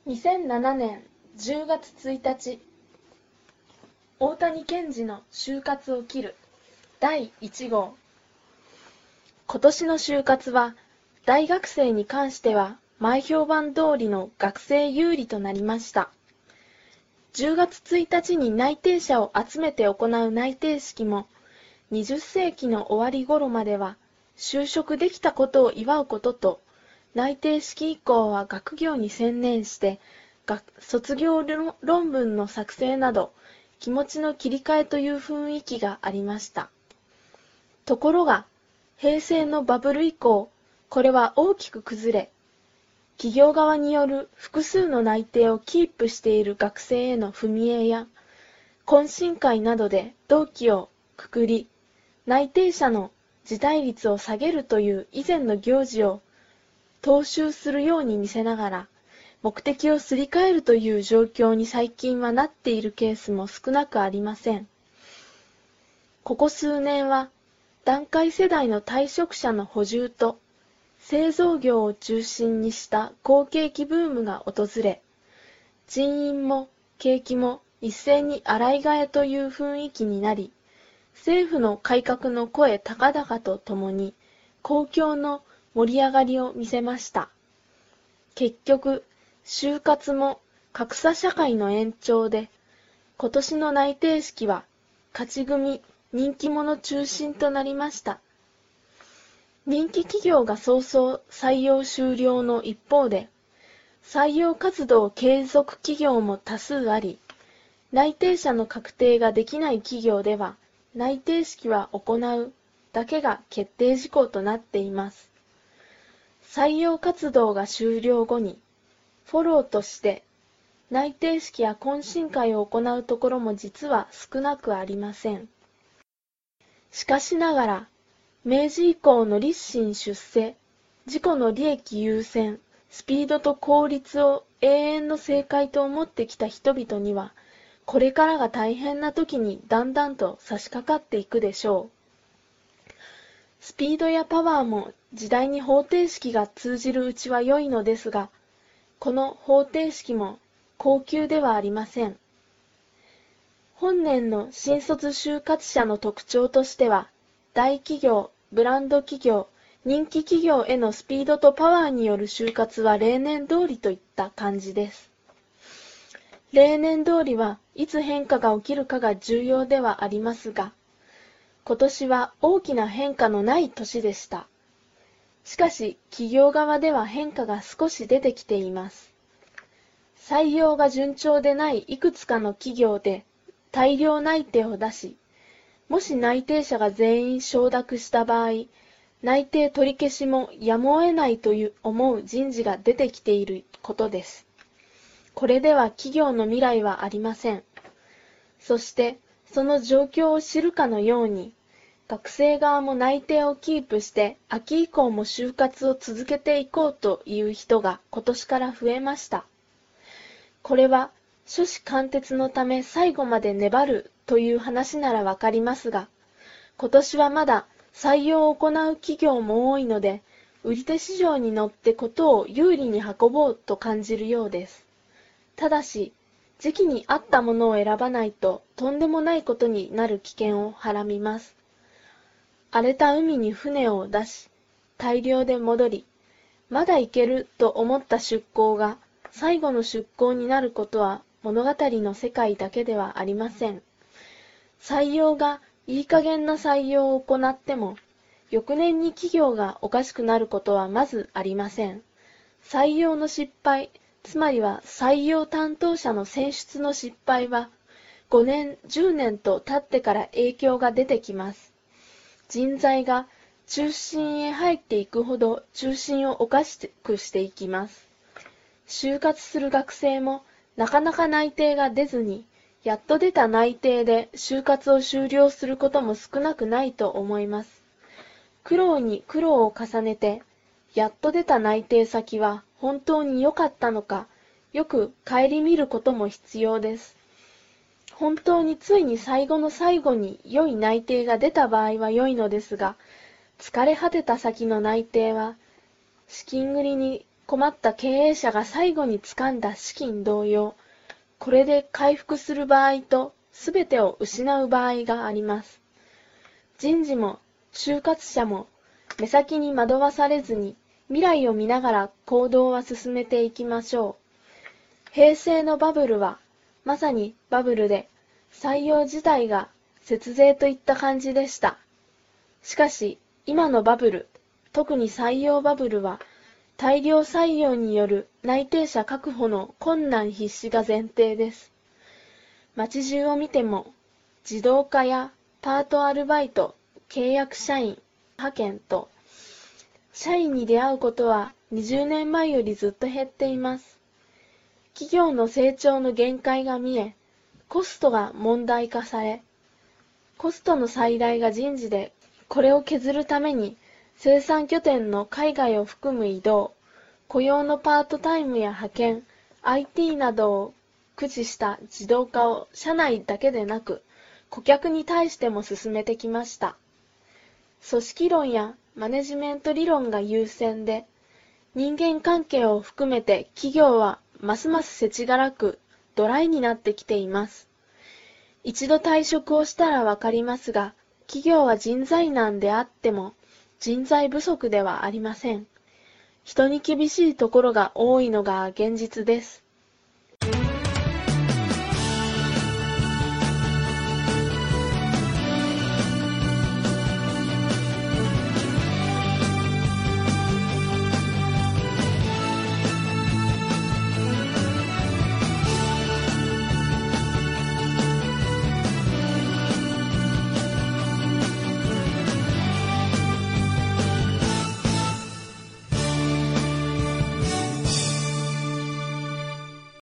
2007年10月1日、大谷健二の就活を切る第1号。今年の就活は、大学生に関しては前評判通りの学生有利となりました。10月1日に内定者を集めて行う内定式も、20世紀の終わり頃までは、就職できたことを祝うことと、内定式以降は学業に専念して、卒業論文の作成など、気持ちの切り替えという雰囲気がありました。ところが、平成のバブル以降、これは大きく崩れ、企業側による複数の内定をキープしている学生への踏み絵や、懇親会などで同期をくくり、内定者の辞退率を下げるという以前の行事を踏襲するように見せながら、目的をすり替えるという状況に最近はなっているケースも少なくありません。ここ数年は、団塊世代の退職者の補充と、製造業を中心にした好景気ブームが訪れ、人員も景気も一斉に洗い替えという雰囲気になり、政府の改革の声高々とともに、公共の盛り上がりを見せました。結局、就活も格差社会の延長で、今年の内定式は勝ち組、人気者中心となりました。人気企業が早々採用終了の一方で、採用活動継続企業も多数あり、内定者の確定ができない企業では、内定式は行うだけが決定事項となっています。採用活動が終了後に、フォローとして内定式や懇親会を行うところも実は少なくありません。しかしながら、明治以降の立身出世、自己の利益優先、スピードと効率を永遠の正解と思ってきた人々には、これからが大変な時にだんだんと差し掛かっていくでしょう。スピードやパワーも時代に方程式が通じるうちは良いのですが、この方程式も高級ではありません。本年の新卒就活者の特徴としては、大企業、ブランド企業、人気企業へのスピードとパワーによる就活は例年通りといった感じです。例年通りはいつ変化が起きるかが重要ではありますが、今年は大きな変化のない年でした。しかし、企業側では変化が少し出てきています。採用が順調でないいくつかの企業で大量内定を出し、もし内定者が全員承諾した場合、内定取り消しもやむを得ないと思う人事が出てきていることです。これでは企業の未来はありません。そして、その状況を知るかのように、学生側も内定をキープして秋以降も就活を続けていこうという人が今年から増えました。これは初志貫徹のため最後まで粘るという話ならわかりますが、今年はまだ採用を行う企業も多いので、売り手市場に乗ってことを有利に運ぼうと感じるようです。ただし、時期に合ったものを選ばないととんでもないことになる危険をはらみます。荒れた海に船を出し、大漁で戻り、まだ行けると思った出港が最後の出港になることは物語の世界だけではありません。採用がいい加減な採用を行っても、翌年に企業がおかしくなることはまずありません。採用の失敗、つまりは採用担当者の選出の失敗は、5年、10年と経ってから影響が出てきます。人材が中心へ入っていくほど中心をおかしくしていきます。就活する学生もなかなか内定が出ずに、やっと出た内定で就活を終了することも少なくないと思います。苦労に苦労を重ねて、やっと出た内定先は本当に良かったのか、よく顧みることも必要です。本当についに最後の最後に良い内定が出た場合は良いのですが、疲れ果てた先の内定は、資金繰りに困った経営者が最後に掴んだ資金同様、これで回復する場合と全てを失う場合があります。人事も就活者も目先に惑わされずに未来を見ながら行動は進めていきましょう。平成のバブルはまさにバブルで採用自体が節税といった感じでした。しかし今のバブル、特に採用バブルは大量採用による内定者確保の困難必至が前提です。街中を見ても自動化やパートアルバイト、契約社員、派遣と社員に出会うことは20年前よりずっと減っています。企業の成長の限界が見え、コストが問題化され、コストの最大が人事で、これを削るために生産拠点の海外を含む移動、雇用のパートタイムや派遣、IT などを駆使した自動化を社内だけでなく、顧客に対しても進めてきました。組織論やマネジメント理論が優先で、人間関係を含めて企業はますます世知辛くドライになってきています。一度退職をしたらわかりますが、企業は人材難であっても人材不足ではありません。人に厳しいところが多いのが現実です。